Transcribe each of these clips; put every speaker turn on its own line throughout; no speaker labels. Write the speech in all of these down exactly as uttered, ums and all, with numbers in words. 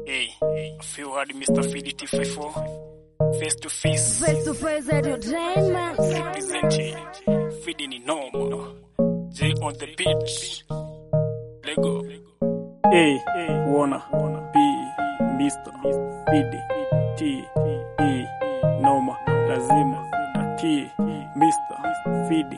Hey, I feel hard, Mister Feedy T fifty-four. Face to face.
Face to face entertainment.
Representing Feedy ni normal. J on the beach. Lego. Hey, wanna be Mister Feedy T E normal. Lazima T Mister Feedy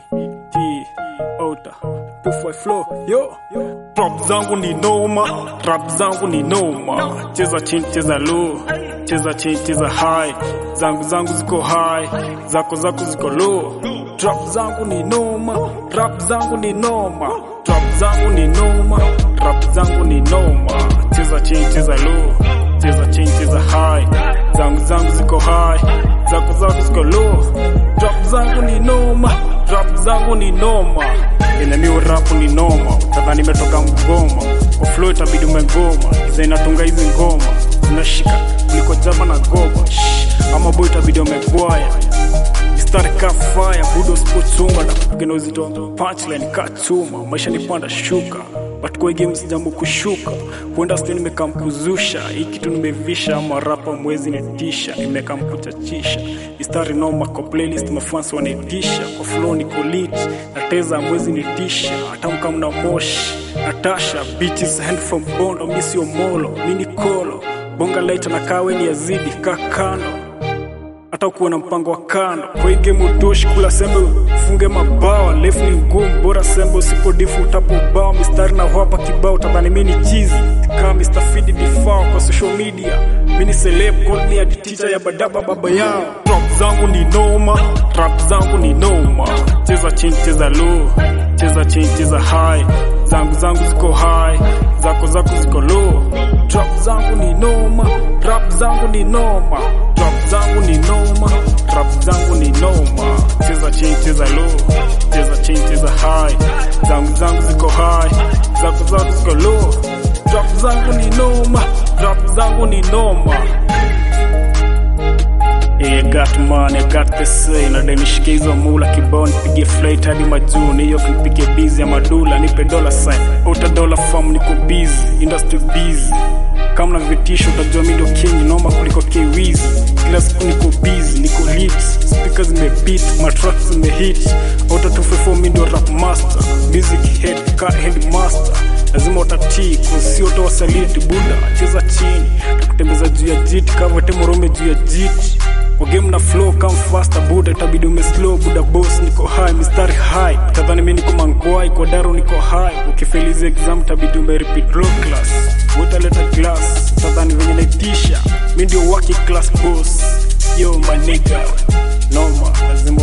T Outa two five flow. Yo, trap zangu ni noma, trap zangu ni noma. Cheza chini, cheza low, cheza chini, cheza high. Zangu zangu ziko high, zako zako ziko low. Trap zangu ni noma, trap zangu ni noma. Trap zangu ni noma, trap zangu ni noma. Cheza chini, cheza low, cheza chini, cheza high. Zangu zangu ziko high, zako zako ziko low. Trap zangu ni noma, trap zangu ni noma. Ina miu rapu ni noma, utadhani nimetoka Mgoma. Kwa flow itabidi umegoma, kiza inatunga hizi ngoma. Unashika, kuliko jaba na goba. Shhh, ama boy itabidi umegwaya. Mistari ka fire, budo sipochunga. Na kupigana uzito punchline ka chuma. Maisha ni panda shuka, but kwa games jambo kushuka. Huenda sio nimekam kuzusha, hii kitu nimevisha. Ama rapa mwezi nitisha, nimekam kuchachisha. Mistari noma kwa playlist mafans wanaitisha. Kwa flow niko lit, nateza mwezi nitisha. Hata mkam na moshi, Natasha, bitches hand from Bondo. Misi omolo, mini kolo. Bonga laita na kawe ni yazidi kakano. Hata ukuwa na mpango wa kando. Kwa hii game utoshi kula sembe funge mabawa. Left ni ngumu bora sembe usipodifu utapo bao. Mistari na hapa kibao tabani mini cheesy. Kama Mister Feedy defao kwa social media. Mini celeb call me a teacher ya badaba baba yao. Trap zangu ni noma, trap zangu ni noma. Cheza chini, cheza low, cheza chini, cheza high. Zangu zangu ziko high, zako zako ziko low. Trap zangu ni noma, trap zangu ni noma. Trap zangu ni noma, trap zangu ni noma. Cheza chini, cheza low, cheza chini, cheza high. Zangu zangu ziko high, zako zako ziko low. Trap zangu ni noma, trap zangu ni noma. Hey, I got money, I got the say. Na dai nishike hizo mula kibao nipige flight hadi majuni. Hiyo kunipige busy ya madula nipe dollar sign. Outa dollar farm niko busy, industry busy. Kama na vitisho utajua mimi ndio king noma kuliko K-Wiz. Kila siku niko busy, niko lit. Speakers zimebeat, my tracks zimehit. Outa two fifty-four mimi ndio rap master. Music head, car headmaster. Lazima utatii, kusio utawasaliti buda. Cheza chini, takutembeza juu ya jiti. Kavete morome juu ya jiti. Kwa game na flow come faster buda. Itabidi ume slow buda boss niko high. Mistari high, utadhani mimi niko mangwai. Kwa daro niko high, ukifelize exam itabidi ume repeat low class. Utaleta class, utadhani venye naitisha. Mimi ndio working class boss. Yo my nigga, noma, lazima